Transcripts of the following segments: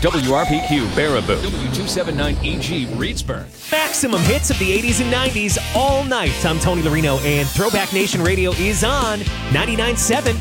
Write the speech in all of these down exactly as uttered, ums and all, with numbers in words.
W R P Q Baraboo, W two seventy-nine E G Reedsburg. Maximum hits of the eighties and nineties all night. I'm Tony Larino, and Throwback Nation Radio is on ninety-nine point seven.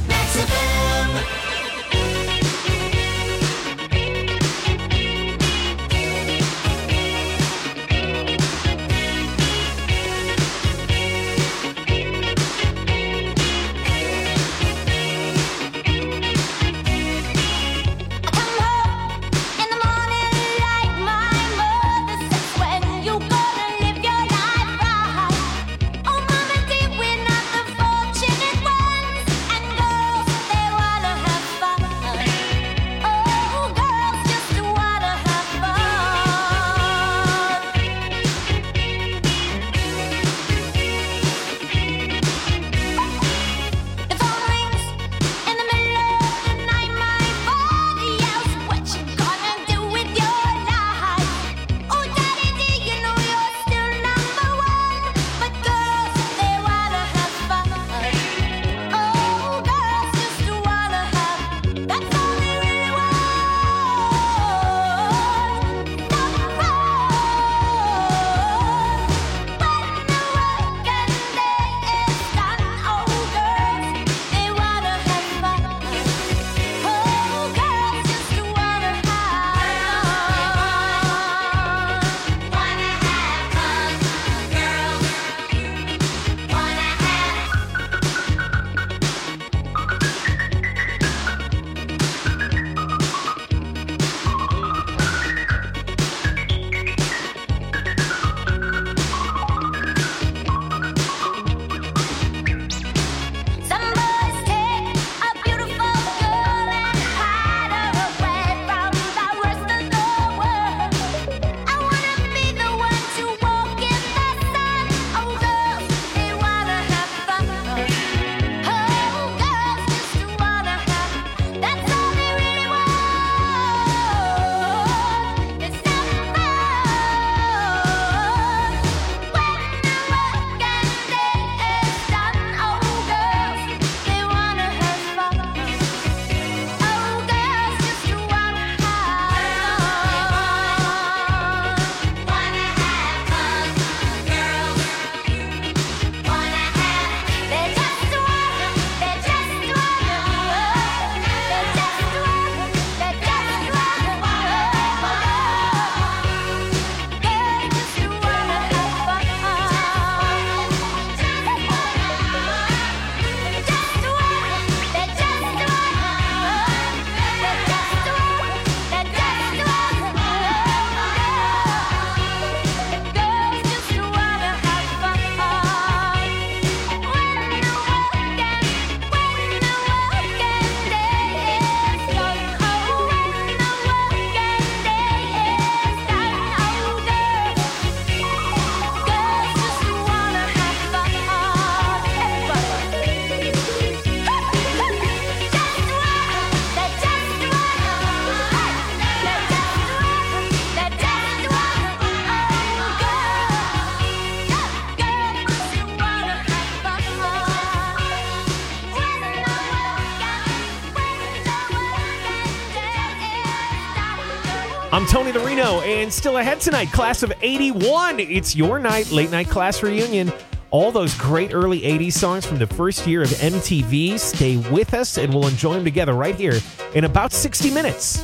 I'm Tony Larino, and still ahead tonight, class of eighty-one. It's your night, late night class reunion. All those great early eighties songs from the first year of M T V. Stay with us, and we'll enjoy them together right here in about sixty minutes.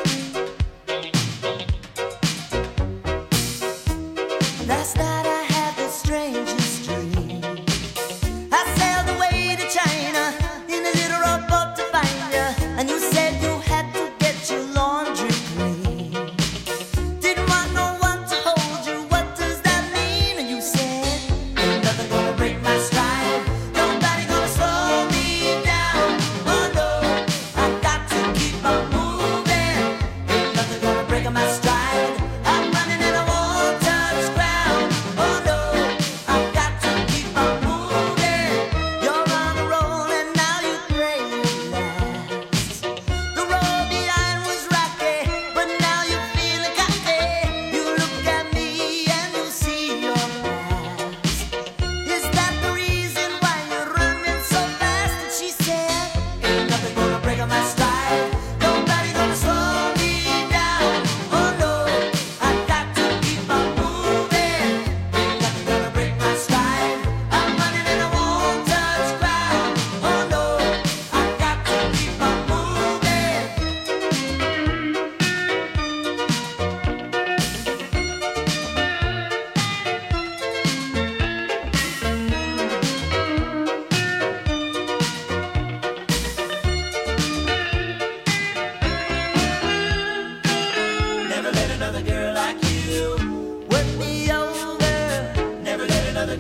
Last night I had the strangest dream. I sailed away to China in a little rowboat to find you, and you said you had to get your laundry clean. Didn't want no one to hold you. What does that mean? And you said, ain't nothing gonna break my stride. Nobody gonna slow me down. Oh no, I got to keep on moving.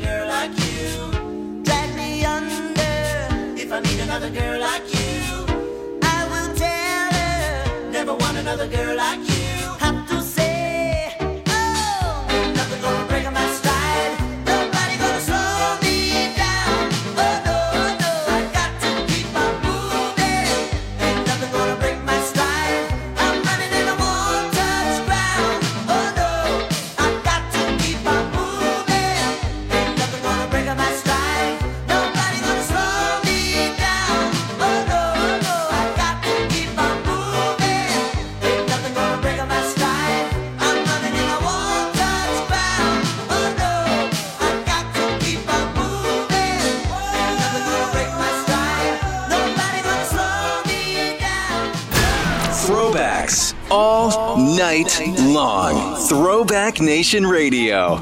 girl like you. Drag me under if I meet another girl like you. I will tell her never want another girl like you. Have to say, oh, ain't nothing gonna break my stride. Nobody gonna slow me down. Oh no, no, I got to keep on moving. Ain't nothing gonna break my stride. I'm running and I won't touch ground. Oh no, I got to keep on moving. Ain't nothing gonna break my stride. Nobody gonna slow me down. Oh no, no, I got to keep on moving. Ain't nothing gonna break my stride. I'm running and I won't touch ground. Oh no, I got to keep on moving. Ain't nothing gonna break my stride. Nobody gonna slow me down. Throwbacks all night long. Throwback Nation Radio.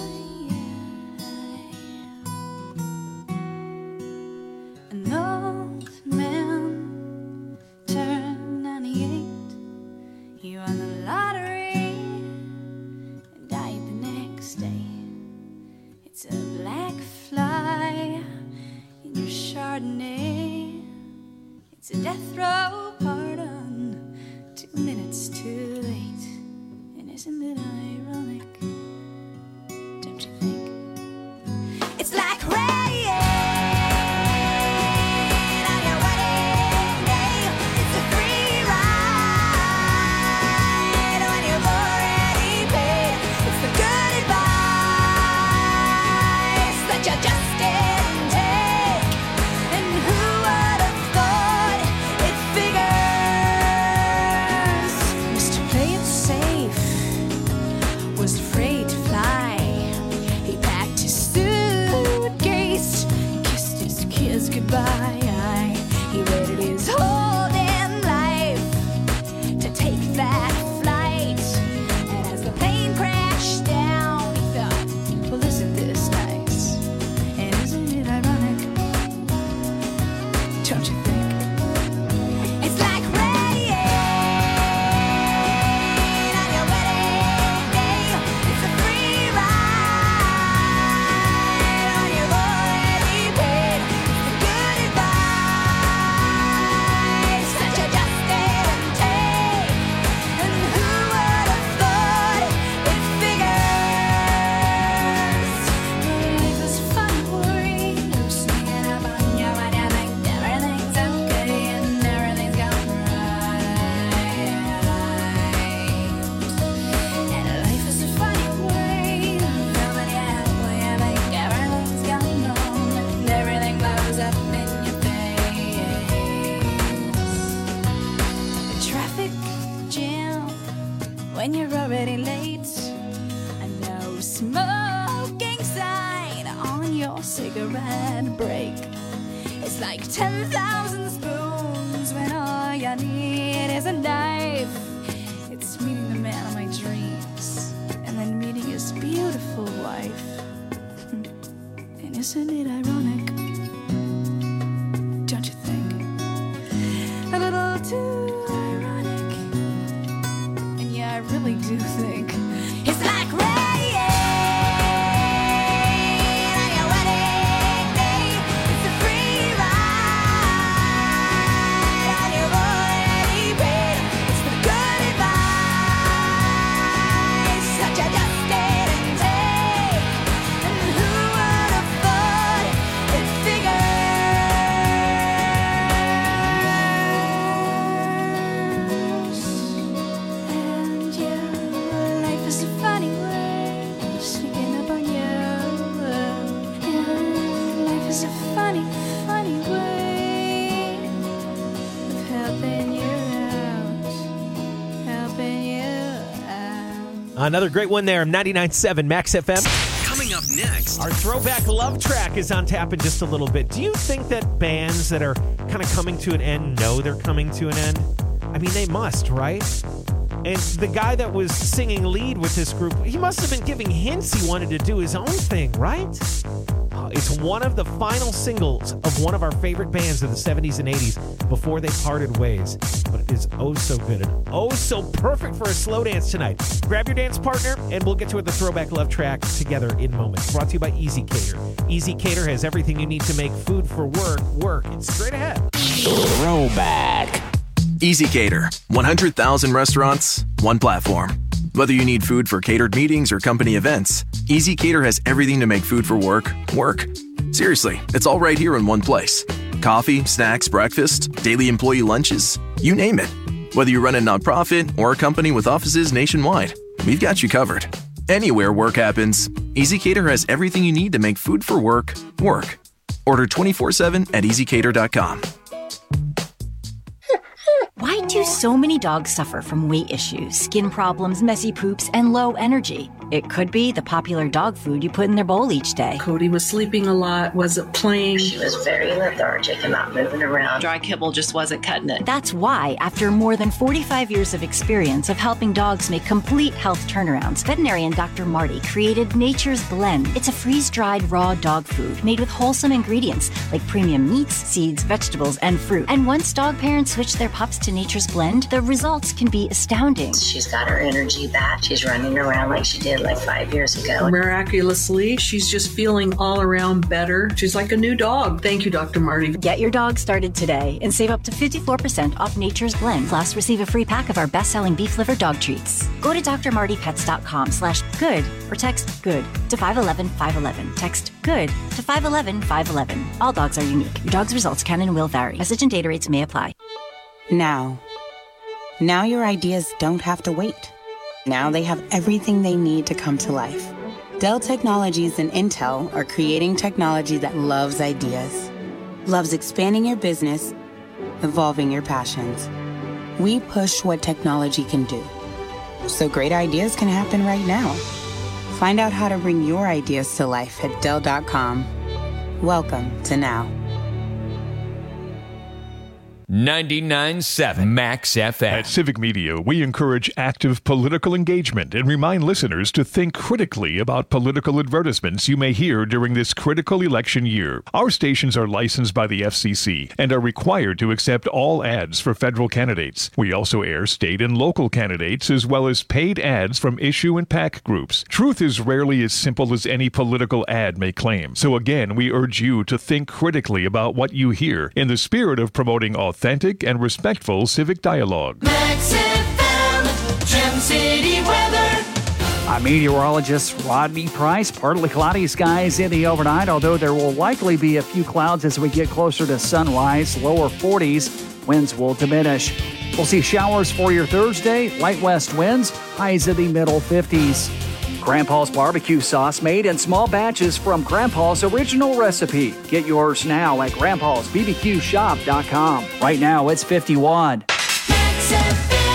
An old man turned ninety-eight. He won the lottery and died the next day. It's a black fly in your Chardonnay. It's a death row pardon, two minutes too late. And isn't it ironic? Don't you think? It's like rain on your wedding day. It's a free ride when you've already paid. It's the good advice that you just didn't take. And who would have thought it figures? Mister Play It Safe was afraid to fly. He packed his suitcase, kissed his kids goodbye. He waited his whole damn life to take that flight. And as the plane crashed down, he thought, well, isn't this nice? And isn't it ironic? Don't you think? It's like rain on your wedding day. It's a free ride when you've already paid. It's the good advice that you just didn't take. And who would have thought it figures? Life is fun worry, sneaking up on you when you think everything's okay and everything's going right. And life is a funny way, nobody out when you think everything's going on and everything blows up in your face. The traffic jam when you're already late. A no smoking sign on your cigarette break. It's like ten thousand spoons when all you need is a knife. It's meeting the man of my dreams and then meeting his beautiful wife. And isn't it ironic? Don't you think? A little too ironic. And yeah, I really do think it's like rain on your wedding day. It's a free ride when you've already paid. It's the good advice that you just didn't take. And who would have thought it figures? And yeah, life is a funny way, sneaking up on you. And life is a funny, funny way of helping you out, helping you out. Another great one there, ninety-nine point seven Max F M. Coming up next. Our throwback love track is on tap in just a little bit. Do you think that bands that are kind of coming to an end know they're coming to an end? I mean, they must, right? And the guy that was singing lead with this group, he must have been giving hints he wanted to do his own thing, right? Uh, it's one of the final singles of one of our favorite bands of the seventies and eighties before they parted ways. But it is oh so good and oh so perfect for a slow dance tonight. Grab your dance partner and we'll get to the Throwback Love track together in moments. Brought to you by Easy Cater. Easy Cater has everything you need to make food for work work. It's straight ahead. Throwback. Easy Cater. one hundred thousand restaurants, one platform. Whether you need food for catered meetings or company events, Easy Cater has everything to make food for work work. Seriously, it's all right here in one place. Coffee, snacks, breakfast, daily employee lunches, you name it. Whether you run a nonprofit or a company with offices nationwide, we've got you covered. Anywhere work happens, Easy Cater has everything you need to make food for work work. Order twenty-four seven at easy cater dot com. Why do so many dogs suffer from weight issues, skin problems, messy poops, and low energy? It could be the popular dog food you put in their bowl each day. Cody was sleeping a lot, wasn't playing. She was very lethargic and not moving around. Dry kibble just wasn't cutting it. That's why, after more than forty-five years of experience of helping dogs make complete health turnarounds, veterinarian Doctor Marty created Nature's Blend. It's a freeze-dried raw dog food made with wholesome ingredients like premium meats, seeds, vegetables, and fruit. And once dog parents switch their pups to Nature's Blend, the results can be astounding. She's got her energy back. She's running around like she did like five years ago. Miraculously, she's just feeling all around better. She's like a new dog. Thank you, Doctor Marty. Get your dog started today and save up to fifty-four percent off Nature's Blend. Plus, receive a free pack of our best-selling beef liver dog treats. Go to d r marty pets dot com slash good or text good to five one one five one one. Text good to five one one five one one. All dogs are unique. Your dog's results can and will vary. Message and data rates may apply. Now. Now your ideas don't have to wait. Now they have everything they need to come to life. Dell Technologies and Intel are creating technology that loves ideas, loves expanding your business, evolving your passions. We push what technology can do, so great ideas can happen right now. Find out how to bring your ideas to life at Dell dot com. Welcome to Now. ninety-nine point seven Max F M. At Civic Media, we encourage active political engagement and remind listeners to think critically about political advertisements you may hear during this critical election year. Our stations are licensed by the F C C and are required to accept all ads for federal candidates. We also air state and local candidates as well as paid ads from issue and PAC groups. Truth is rarely as simple as any political ad may claim. So again, we urge you to think critically about what you hear in the spirit of promoting authentic authentic and respectful civic dialogue. Max F M, Gem City weather. I'm meteorologist Rodney Price. Partly cloudy skies in the overnight, although there will likely be a few clouds as we get closer to sunrise. Lower forties, winds will diminish. We'll see showers for your Thursday, light west winds, highs in the middle fifties. Grandpa's barbecue sauce made in small batches from Grandpa's original recipe. Get yours now at grandpas b b q shop dot com. Right now it's fifty-one. Max F M.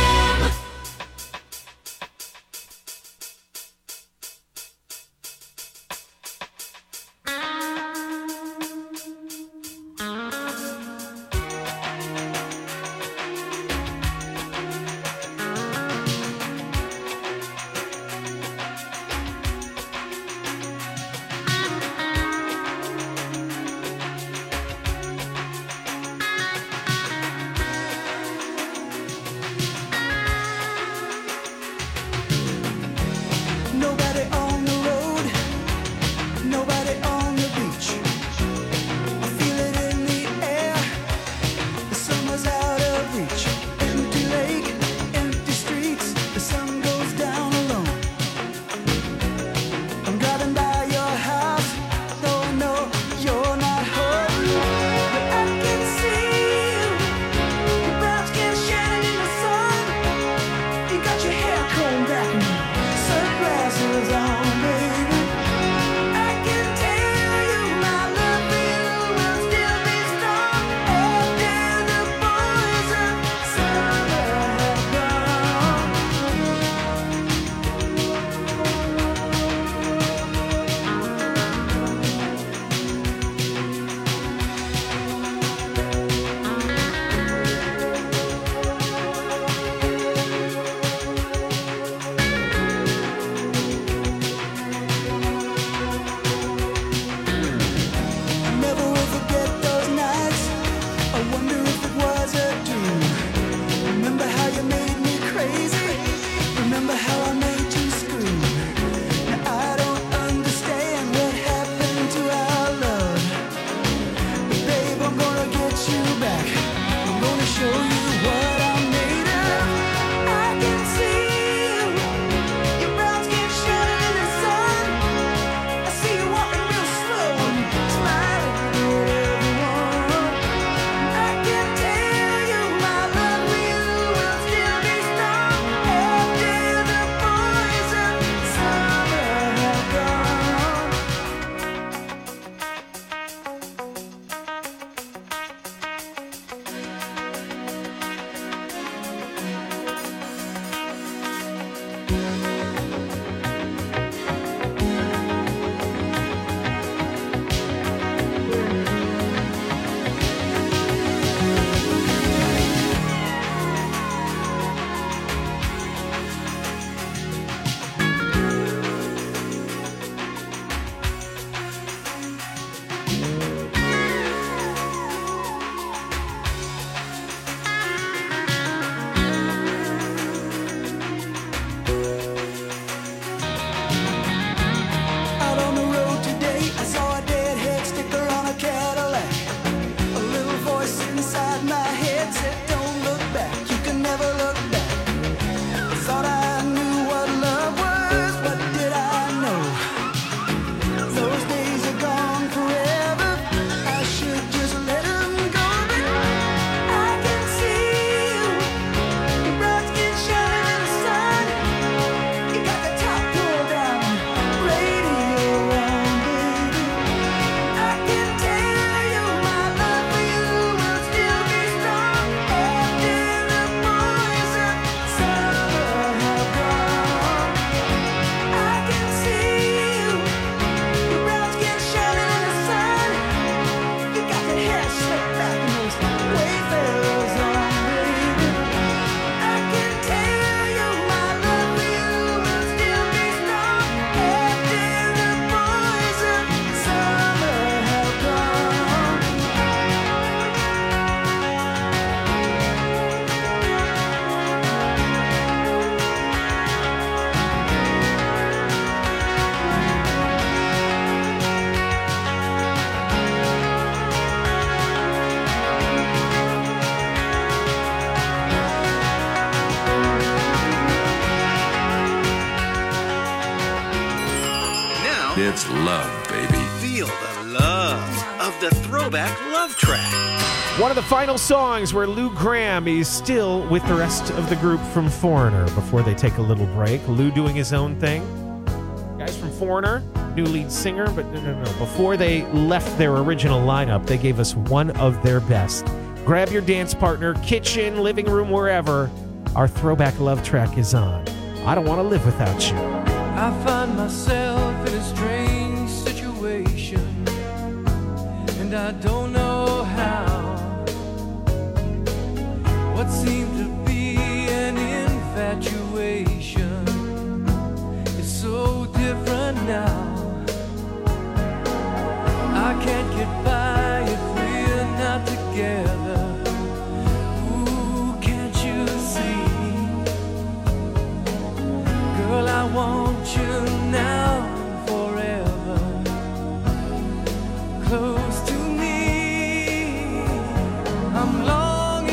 It's love, baby. Feel the love of the Throwback Love Track. One of the final songs where Lou Gramm is still with the rest of the group from Foreigner before they take a little break. Lou doing his own thing. Guys from Foreigner, new lead singer, but no, no, no. Before they left their original lineup, they gave us one of their best. Grab your dance partner, kitchen, living room, wherever. Our Throwback Love Track is on. I Don't Want to Live Without You. I find myself in a strange situation, and I don't know how. What seemed to be an infatuation is so different now. I can't get by if we're not together. Ooh, can't you see? Girl, I want you now and forever. Close to me. I'm lost.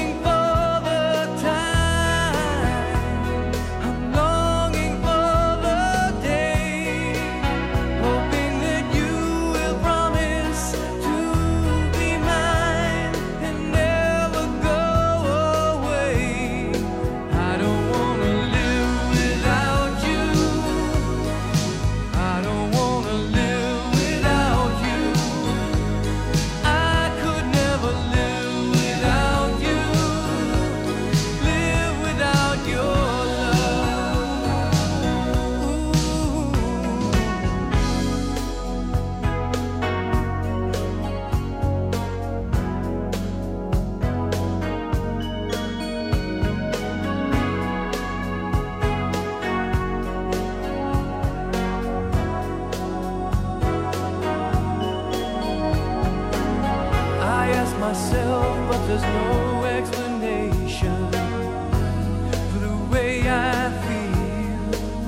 Myself, but there's no explanation for the way I feel.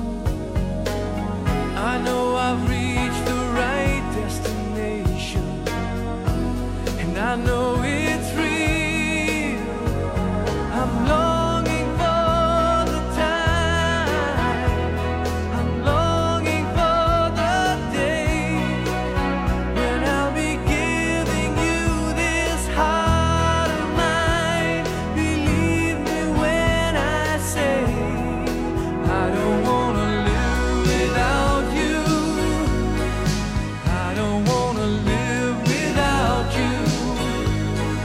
I know I've reached the right destination, and I know it's real. I'm longing for the time, I'm longing for the day when I'll be giving you this heart of mine. Believe me when I say I don't wanna live without you. I don't wanna live without you.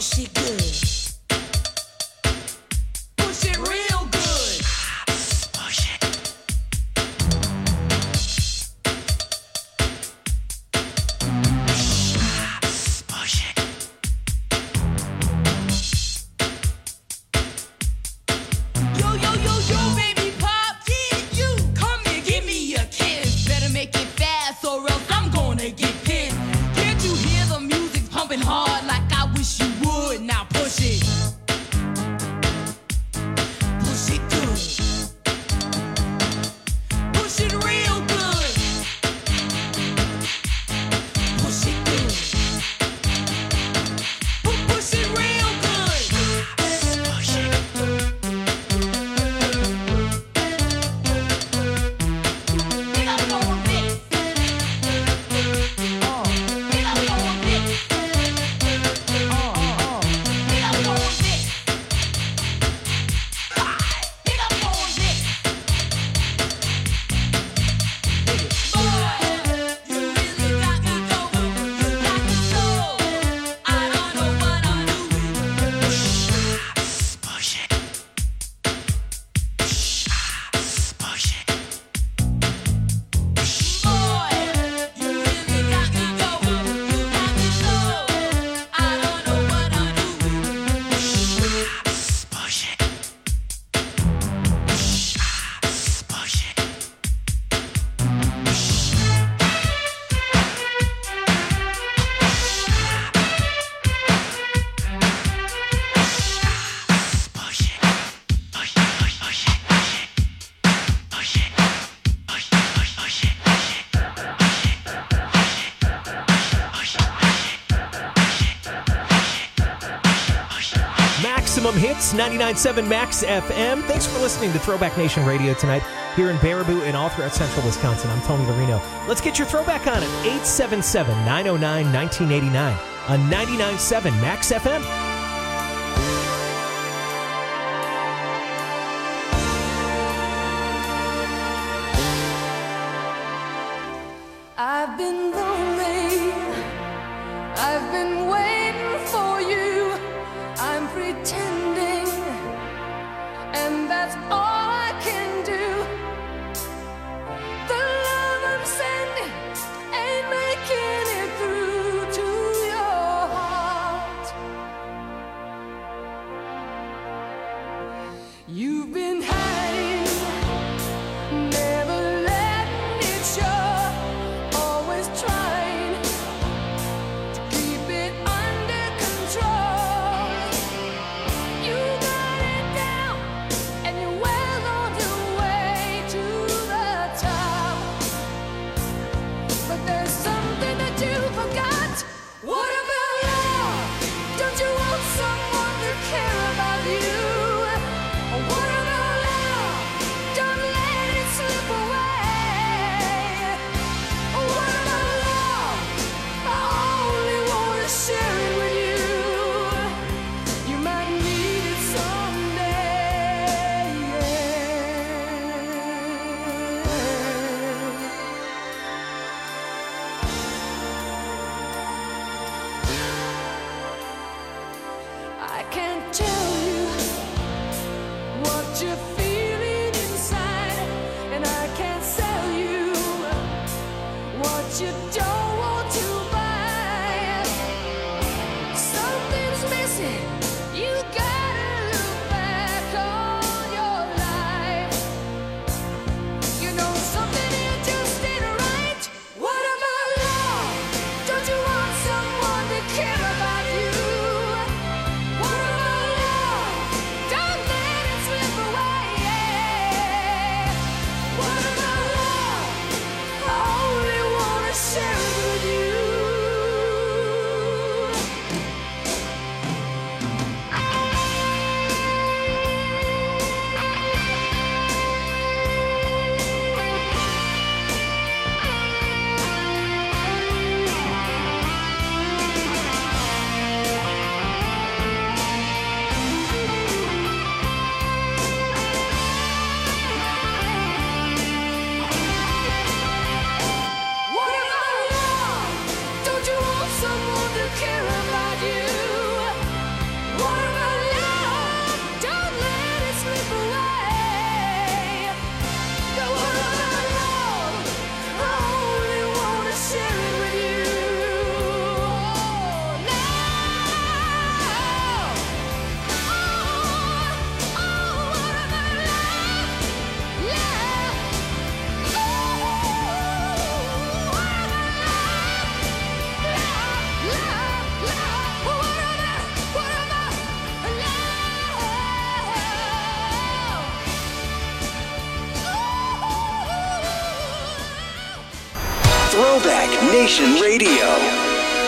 Push it good. Push it real good. Push it. Push it. Yo, yo, yo, yo, baby pop. Yeah, you. Come here, give me a kiss. Better make it fast or else I'm gonna get pissed. Can't you hear the music pumping hard like I wish you would? Now push it. Push it good. Push it real good. Push it good. Pu- Push it real good. Push it. Get up on this. Oh. Get up on this. Oh, oh, oh. Get up on this. Get up on this. Boy, you really got me going. You got me so. I don't know what I'm doing. Push it. Push it. Boy, you really got me going. You got me so. I don't know what I'm doing. Push it. Push it. Push it. Push it. Push, push it. Push it. Push it. Push, push it. Maximum Hits, ninety-nine point seven Max F M. Thanks for listening to Throwback Nation Radio tonight here in Baraboo and all throughout central Wisconsin. I'm Tony Larino. Let's get your throwback on at eight seven seven, nine oh nine, one nine eight nine on ninety-nine point seven Max F M. I've been lonely. I've been waiting for you. I'm pretending, and that's all I can do. The love I'm sending ain't making it through to your heart. You've been hiding, never letting it show, always trying to keep it under control. You got it down, and you're well on your way to the top. But there's something that you forgot. What about love? Don't you want someone to care about you? What about love? Don't let it slip away. What about love? I only want to share it with you. You might need it someday. I can't tell you what you're feeling inside, and I can't sell you what you don't want to buy. Something's missing. You gotta look back on your life. You know something here just ain't right. What about love? Don't you want someone to care about you? What about love? Don't let it slip away. Throwback Nation Radio.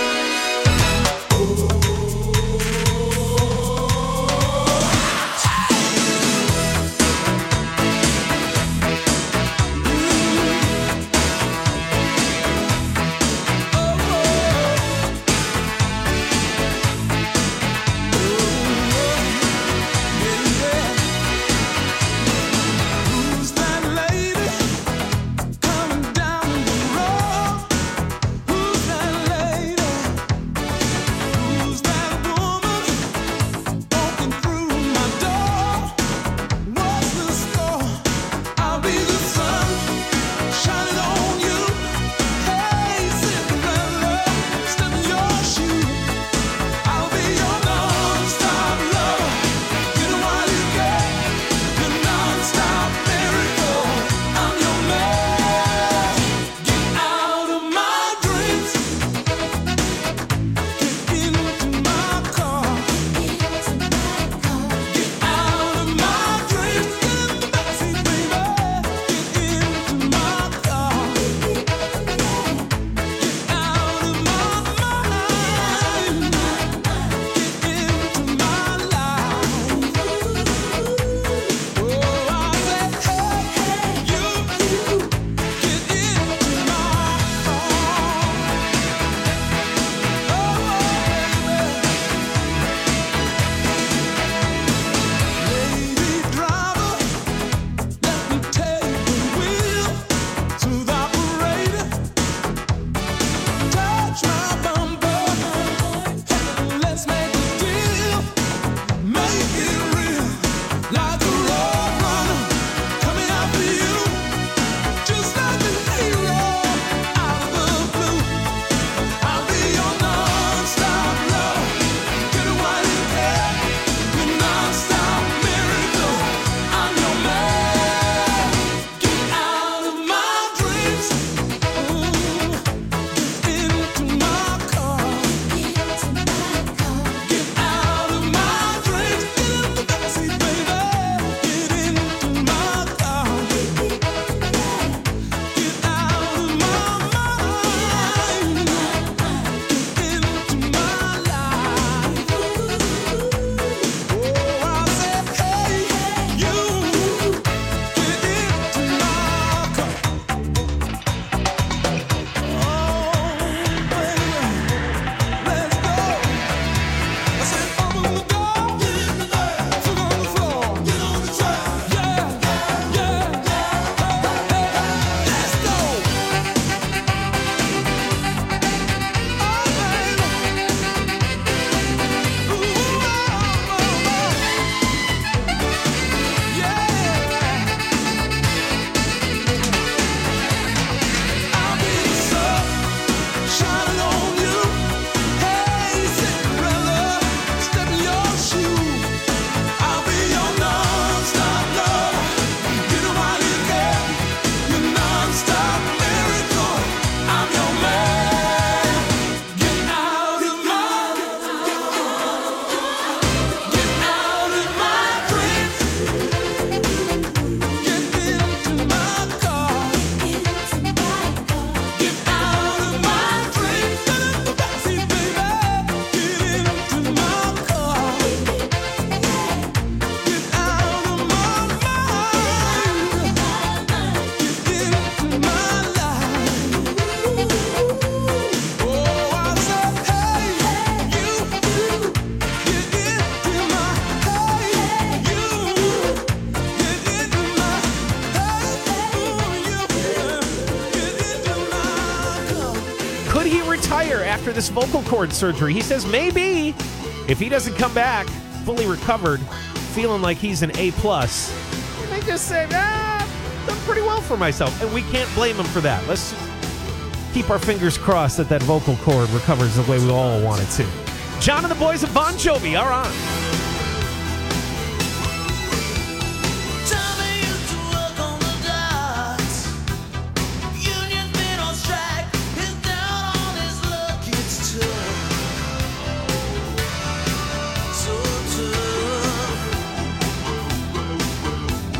After this vocal cord surgery. He says maybe if he doesn't come back fully recovered, feeling like he's an A plus, he may just say, ah, I've done pretty well for myself. And we can't blame him for that. Let's just keep our fingers crossed that that vocal cord recovers the way we all want it to. John and the boys of Bon Jovi are on.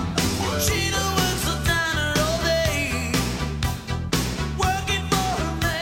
She knows what's the diner all day, working for her man.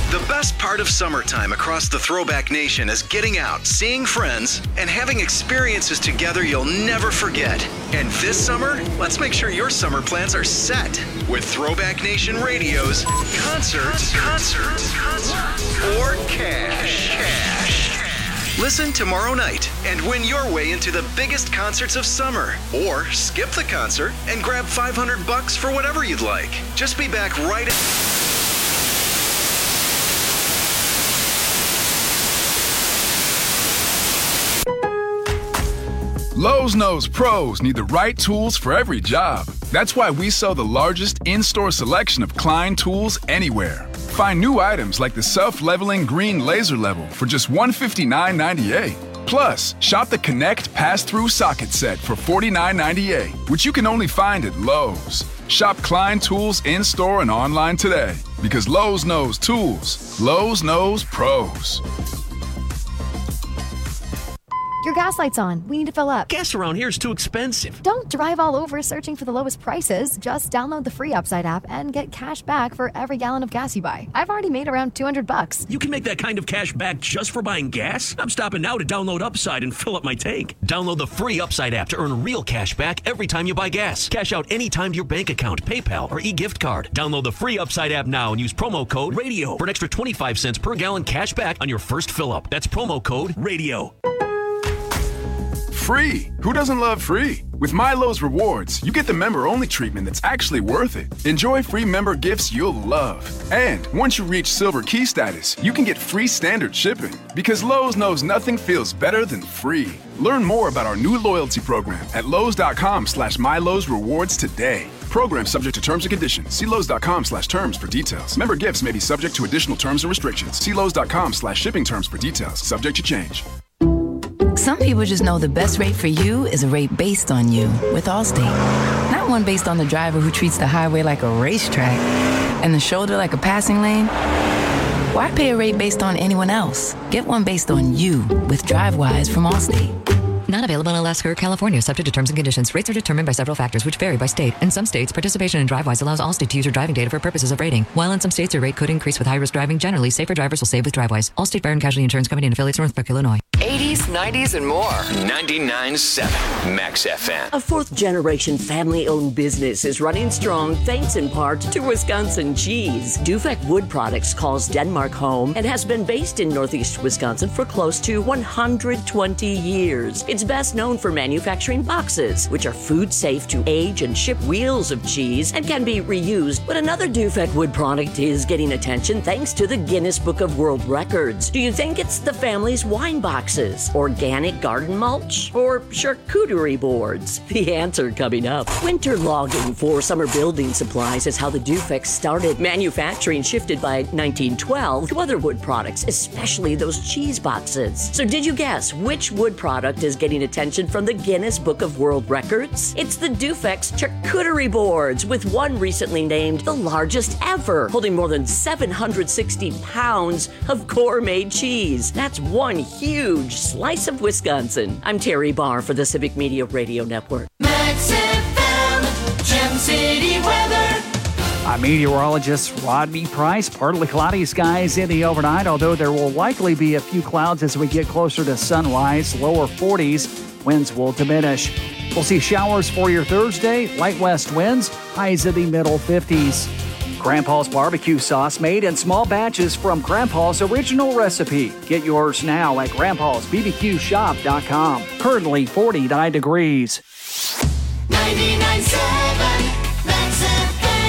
The best part of summertime across the Throwback Nation is getting out, seeing friends, and having experiences together you'll never forget. And this summer, let's make sure your summer plans are set with Throwback Nation Radio's Concerts, Concerts, Concerts, or Cash. Cash. Listen tomorrow night and win your way into the biggest concerts of summer. Or skip the concert and grab five hundred bucks for whatever you'd like. Just be back right at... Lowe's knows pros need the right tools for every job. That's why we sell the largest in-store selection of Klein tools anywhere. Find new items like the self-leveling green laser level for just one hundred fifty-nine dollars and ninety-eight cents. Plus, shop the Connect pass-through socket set for forty-nine dollars and ninety-eight cents, which you can only find at Lowe's. Shop Klein tools in-store and online today, because Lowe's knows tools. Lowe's knows pros. Your gas light's on. We need to fill up. Gas around here is too expensive. Don't drive all over searching for the lowest prices. Just download the free Upside app and get cash back for every gallon of gas you buy. I've already made around two hundred bucks. You can make that kind of cash back just for buying gas? I'm stopping now to download Upside and fill up my tank. Download the free Upside app to earn real cash back every time you buy gas. Cash out anytime to your bank account, PayPal, or e-gift card. Download the free Upside app now and use promo code RADIO for an extra twenty-five cents per gallon cash back on your first fill up. That's promo code RADIO. Free! Who doesn't love free? With MyLowe's Rewards, you get the member-only treatment that's actually worth it. Enjoy free member gifts you'll love. And once you reach Silver Key status, you can get free standard shipping. Because Lowe's knows nothing feels better than free. Learn more about our new loyalty program at Lowe's.com slash MyLowe's Rewards today. Program subject to terms and conditions. See Lowe's.com slash terms for details. Member gifts may be subject to additional terms and restrictions. See Lowe's.com slash shipping terms for details. Subject to change. Some people just know the best rate for you is a rate based on you with Allstate. Not one based on the driver who treats the highway like a racetrack and the shoulder like a passing lane. Why pay a rate based on anyone else? Get one based on you with DriveWise from Allstate. Not available in Alaska or California, subject to terms and conditions. Rates are determined by several factors, which vary by state. In some states, participation in DriveWise allows Allstate to use your driving data for purposes of rating. While in some states, your rate could increase with high-risk driving. Generally, safer drivers will save with DriveWise. Allstate Fire and Casualty Insurance Company and affiliates, Northbrook, Illinois. eighties, nineties, and more. ninety-nine point seven Max F M. A fourth-generation family-owned business is running strong thanks in part to Wisconsin cheese. Dufek Wood Products calls Denmark home and has been based in Northeast Wisconsin for close to one hundred twenty years. It's best known for manufacturing boxes, which are food safe to age and ship wheels of cheese and can be reused. But another Dufek Wood product is getting attention thanks to the Guinness Book of World Records. Do you think it's the family's wine boxes, organic garden mulch, or charcuterie boards? The answer coming up. Winter logging for summer building supplies is how the Dufek started. Manufacturing shifted by nineteen twelve to other wood products, especially those cheese boxes. So did you guess which wood product is getting attention from the Guinness Book of World Records? It's the Dufek's charcuterie boards, with one recently named the largest ever, holding more than seven hundred sixty pounds of gourmet cheese. That's one huge slice of Wisconsin. I'm Terry Barr for the Civic Media Radio Network. Max F M, Gem City weather. I'm meteorologist Rodney Price. Partly cloudy skies in the overnight, although there will likely be a few clouds as we get closer to sunrise. Lower forties. Winds will diminish. We'll see showers for your Thursday. Light west winds. Highs in the middle fifties. Grandpa's barbecue sauce made in small batches from Grandpa's original recipe. Get yours now at grandpas b b q shop dot com. Currently forty-nine degrees. ninety-nine point seven Max F M.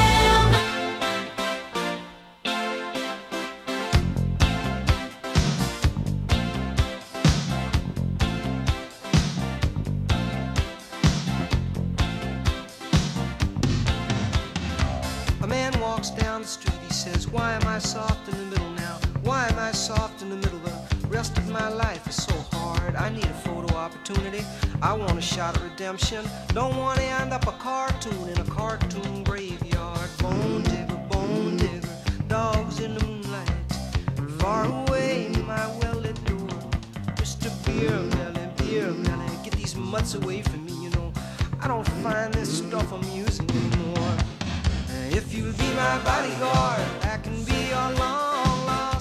A man walks down the street, he says, why am I soft in the middle now? Why am I soft in the middle? The rest of my life is so hard. I need a photo opportunity. I want a shot at redemption. Don't want to end up a cartoon in a cartoon graveyard. Bone digger, bone digger, dogs in the moonlight. Far away, my well-lit door. Mister Beer Melly, Beer Melly, get these mutts away from me, you know. I don't find this stuff amusing anymore. If you'll be my bodyguard, I can be your long lost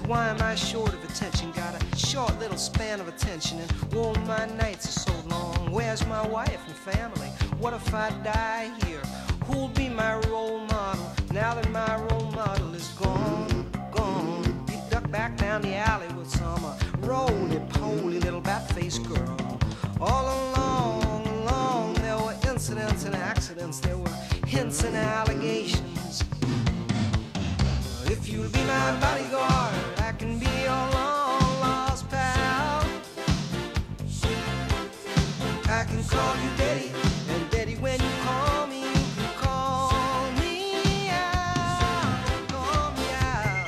Why am I short of attention? Got a short little span of attention, and oh, my nights are so long. Where's my wife and family? What if I die here? Who'll be my role model now that my role model is gone, gone? You duck back down the alley with some uh, roly-poly little bat-faced girl. All along, along, there were incidents and accidents. There were hints and allegations. If you'll be my bodyguard, I can be your long-lost pal. I can call you Daddy, and Daddy, when you call me, you can call me out, call me out.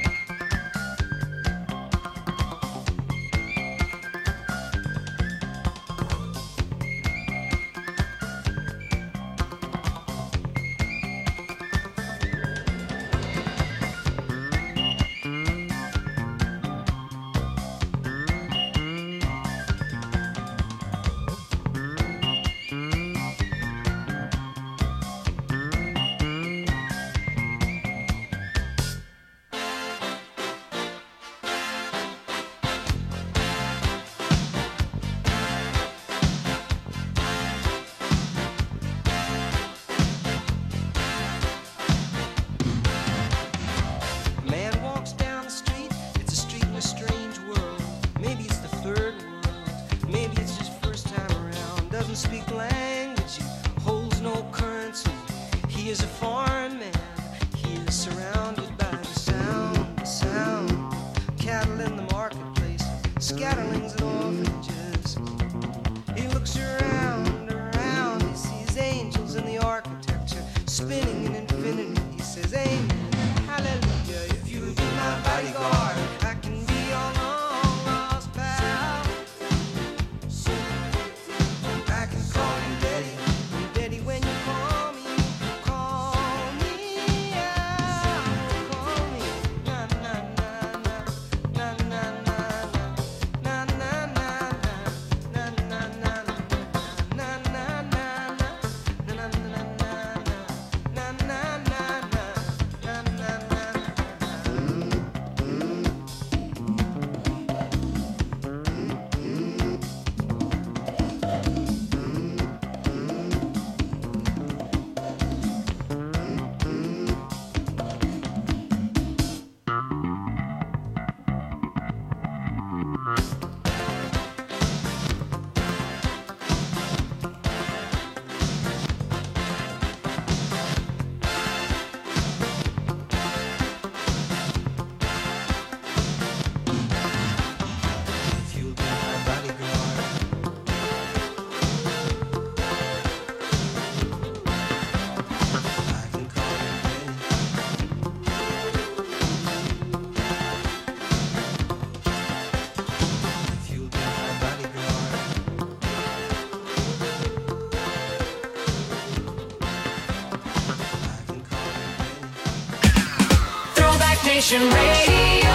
Scatterlings and orphanages. He looks around, around. He sees angels in the architecture, spinning in infinity. He says, Amen, hallelujah. If you'll be my bodyguard, I can be your long lost pal. I can call you Daddy, and Daddy, when you call me, you call me out, call me. Na na na na na na na. Nation Radio.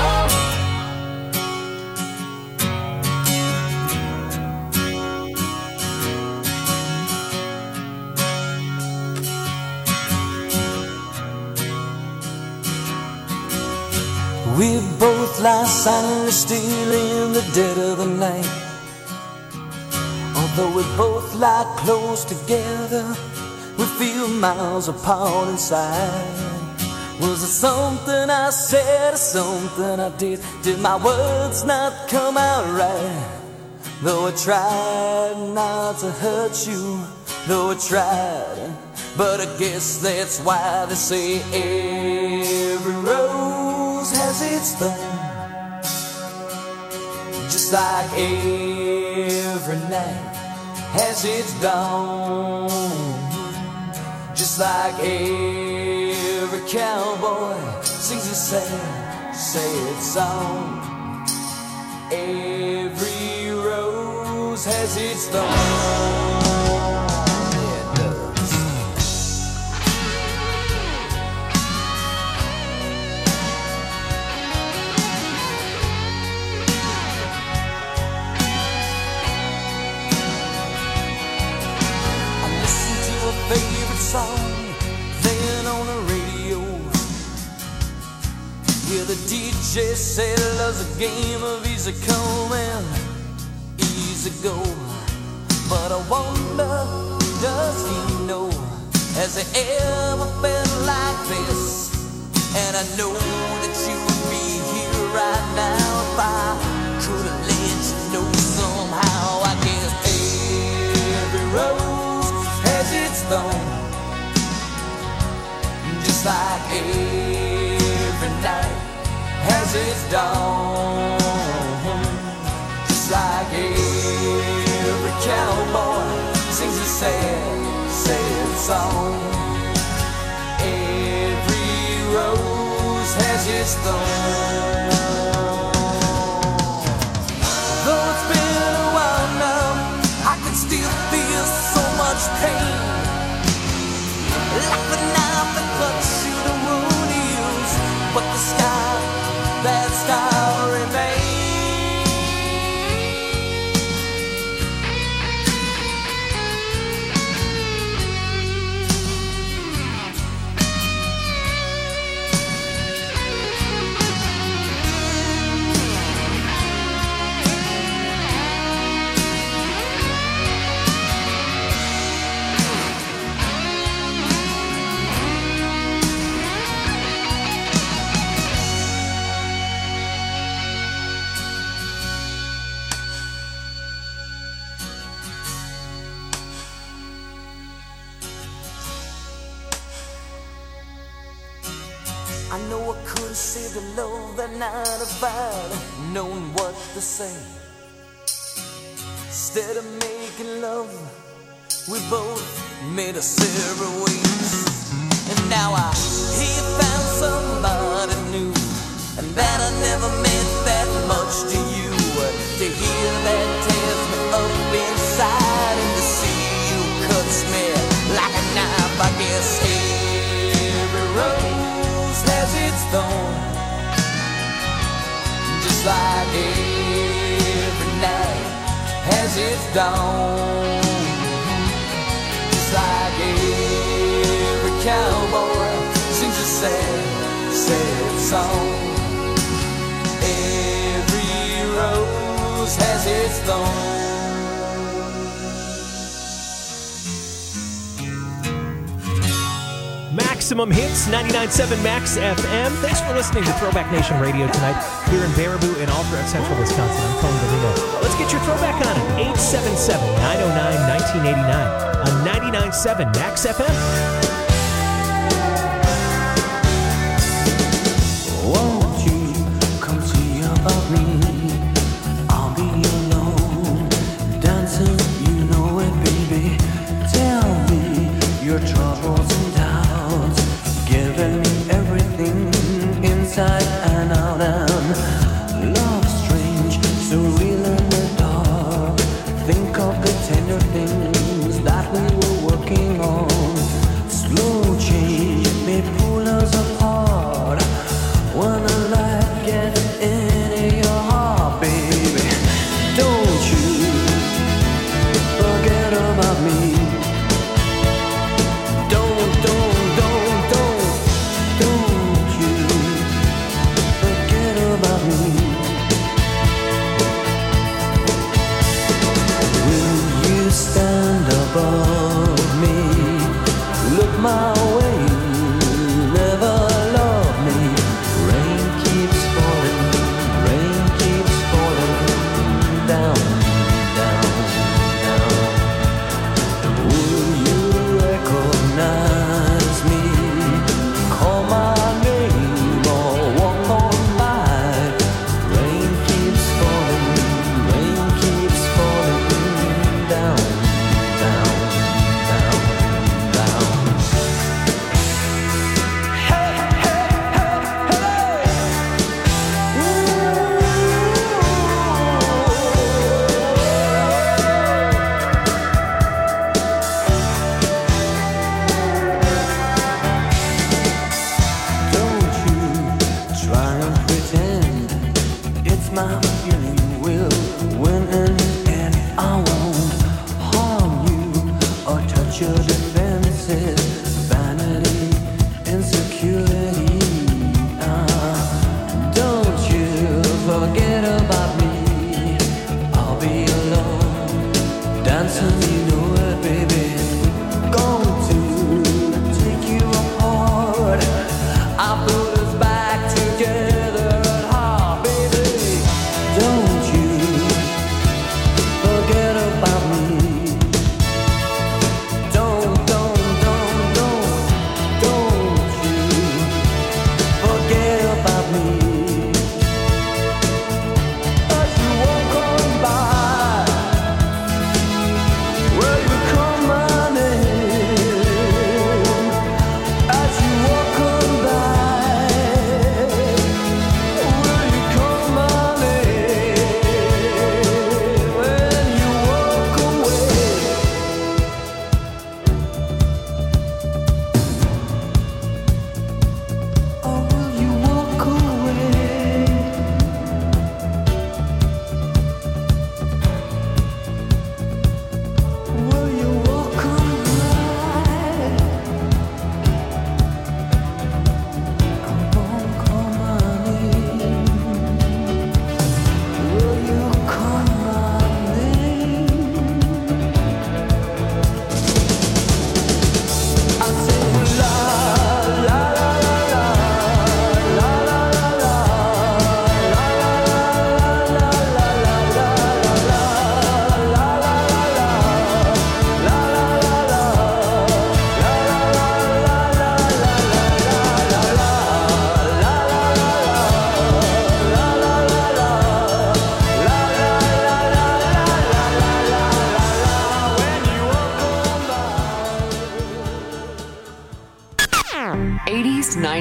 We both lie silently still in the dead of the night. Although we both lie close together, we feel miles apart inside. Was it something I said or something I did? Did my words not come out right? Though I tried not to hurt you, though I tried, but I guess that's why they say every rose has its thorn. Just like every night has its dawn. Just like every cowboy sings a sad, sad song. Every rose has its thorn. It does. I listen to a favorite song, then on the radio, hear the D J She said love's a game of easy come and easy go. But I wonder, does he know? Has he ever felt like this? And I know that you would be here right now if I could have let you know somehow. I guess every rose has its thorn, just like every night has its dawn, just like every cowboy sings a sad, sad song. Every rose has its thorn. Though it's been a while now, I can still feel so much pain, like the knife that cuts through the wound heals, but the sky, that sky remains. I know I could have saved the love that night if I'd known what to say. Instead of making love, we both made us separate ways. And now I hear you found somebody new, and that I never meant that much to you. To hear that tears me up inside, and to see you cuts me like a knife. I guess every rose has its thorn, just like every night has its dawn, just like every cowboy sings a sad, sad song. Every rose has its thorn. Maximum Hits, ninety-nine point seven Max F M. Thanks for listening to Throwback Nation Radio tonight here in Baraboo and all throughout central Wisconsin. I'm Tony DeLino. Let's get your throwback on it. eight seven seven, nine oh nine, nineteen eighty-nine on ninety-nine point seven Max F M. Won't you come see about me? I'll be alone, dancing, you know it, baby. Tell me your troubles and doubts, giving me everything inside and out. And love strange, so real in the dark. Think of the tender things that we were working on. Slow change may pull us apart when the light gets into your heart.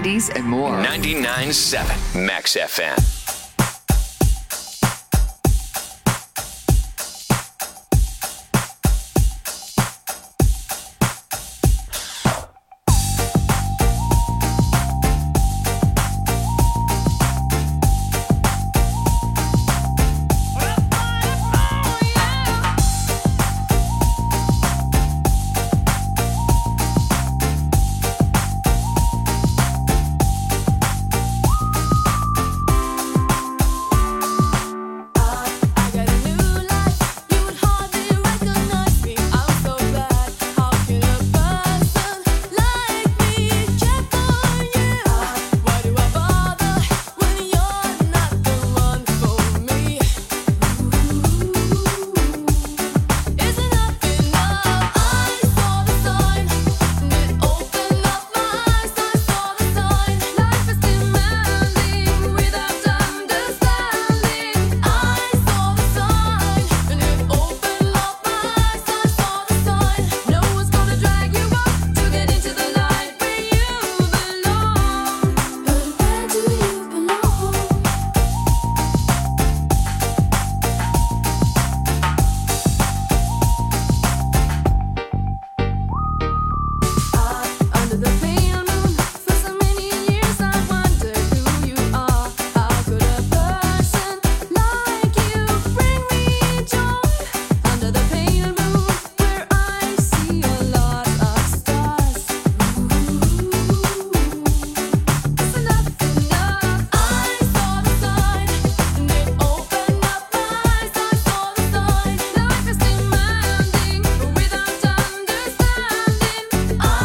nineties, and more. ninety-nine point seven Max F M.